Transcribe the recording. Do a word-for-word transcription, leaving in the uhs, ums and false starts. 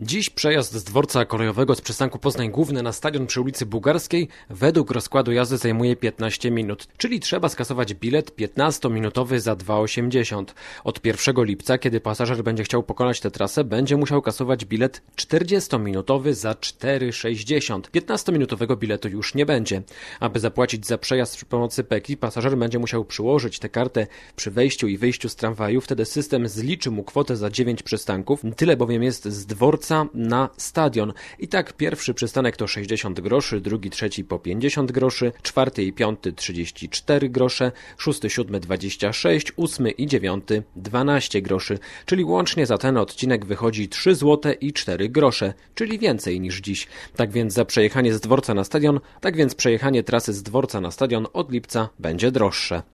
Dziś przejazd z dworca kolejowego z przystanku Poznań Główny na stadion przy ulicy Bugarskiej według rozkładu jazdy zajmuje piętnaście minut, czyli trzeba skasować bilet piętnastominutowy za dwa osiemdziesiąt. Od pierwszego lipca, kiedy pasażer będzie chciał pokonać tę trasę, będzie musiał kasować bilet czterdziestominutowy za cztery sześćdziesiąt. piętnastominutowego biletu już nie będzie. Aby zapłacić za przejazd przy pomocy P E K I, pasażer będzie musiał przyłożyć tę kartę przy wejściu i wyjściu z tramwaju, wtedy system zliczy mu kwotę za dziewięć przystanków, tyle bowiem jest z dworca na stadion. I tak pierwszy przystanek to sześćdziesiąt groszy, drugi, trzeci po pięćdziesiąt groszy, czwarty i piąty trzydzieści cztery grosze, szósty, siódmy dwadzieścia sześć, ósmy i dziewiąty dwanaście groszy, czyli łącznie za ten odcinek wychodzi trzy złote i cztery grosze, czyli więcej niż dziś. Tak więc za przejechanie z dworca na stadion, tak więc przejechanie trasy z dworca na stadion od lipca będzie droższe.